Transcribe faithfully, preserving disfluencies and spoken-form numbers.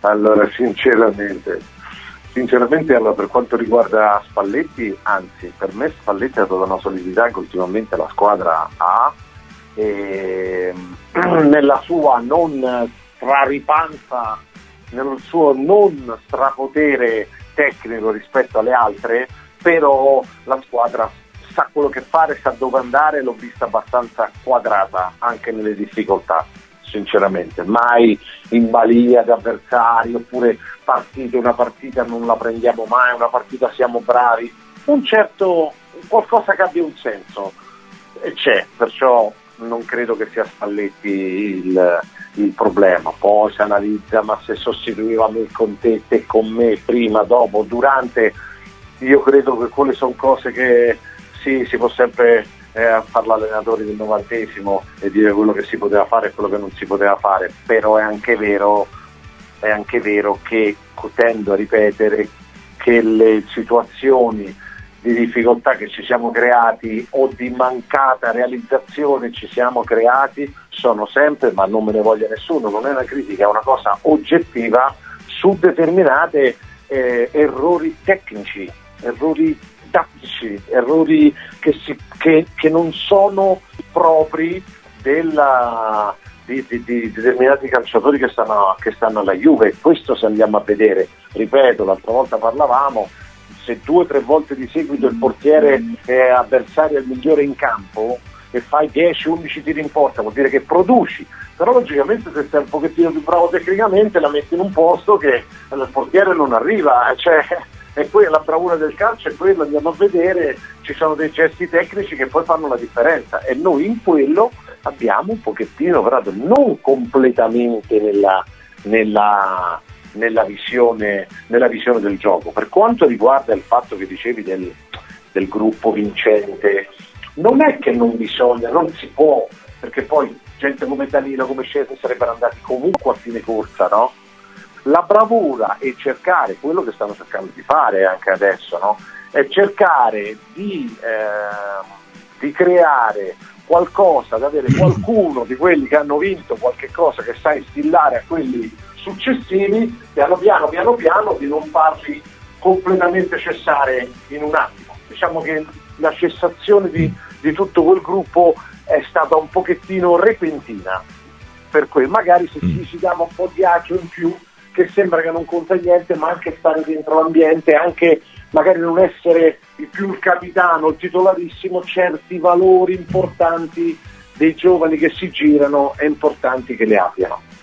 Allora, sinceramente, sinceramente allora, per quanto riguarda Spalletti, anzi, per me Spalletti ha dato una solidità che ultimamente la squadra ha, e nella sua non straripanza, nel suo non strapotere tecnico rispetto alle altre, però la squadra sa quello che fare, sa dove andare, l'ho vista abbastanza quadrata anche nelle difficoltà, sinceramente, mai in balia di avversari, oppure partite, una partita non la prendiamo mai, una partita siamo bravi, un certo, qualcosa che abbia un senso, e c'è, perciò non credo che sia Spalletti il, il problema. Poi si analizza, ma se sostituiva me con te, te con me, prima, dopo, durante, io credo che quelle sono cose che sì, si può sempre eh, fare l'allenatore del novantesimo e dire quello che si poteva fare e quello che non si poteva fare, però è anche vero, è anche vero che tendo a ripetere che le situazioni di difficoltà che ci siamo creati o di mancata realizzazione ci siamo creati sono sempre, ma non me ne voglia nessuno, non è una critica, è una cosa oggettiva, su determinate eh, errori tecnici, errori tattici, errori che, si, che, che non sono propri della, di, di, di determinati calciatori che stanno, che stanno alla Juve. Questo se andiamo a vedere, ripeto, l'altra volta parlavamo, se due o tre volte di seguito il portiere è avversario il migliore in campo e fai dieci undici tiri in porta, vuol dire che produci, però logicamente se sei un pochettino più bravo tecnicamente la metti in un posto che il portiere non arriva, cioè, e poi la bravura del calcio è quella, andiamo a vedere, ci sono dei gesti tecnici che poi fanno la differenza, e noi in quello abbiamo un pochettino operato, non completamente nella, nella Nella visione, nella visione del gioco. Per quanto riguarda il fatto che dicevi del, del gruppo vincente, non è che non bisogna, non si può, perché poi gente come Danilo, come Scesni sarebbero andati comunque a fine corsa, no? La bravura è cercare quello che stanno cercando di fare anche adesso, no? È cercare di, eh, di creare qualcosa, di avere qualcuno di quelli che hanno vinto qualche cosa che sa instillare a quelli successivi, piano piano piano piano, di non farli completamente cessare in un attimo. Diciamo che la cessazione di, di tutto quel gruppo è stata un pochettino repentina, per cui magari se ci si dava un po' di agio in più, che sembra che non conta niente, ma anche stare dentro l'ambiente, anche magari non essere il più il capitano, il titolarissimo, certi valori importanti dei giovani che si girano è importanti che le abbiano.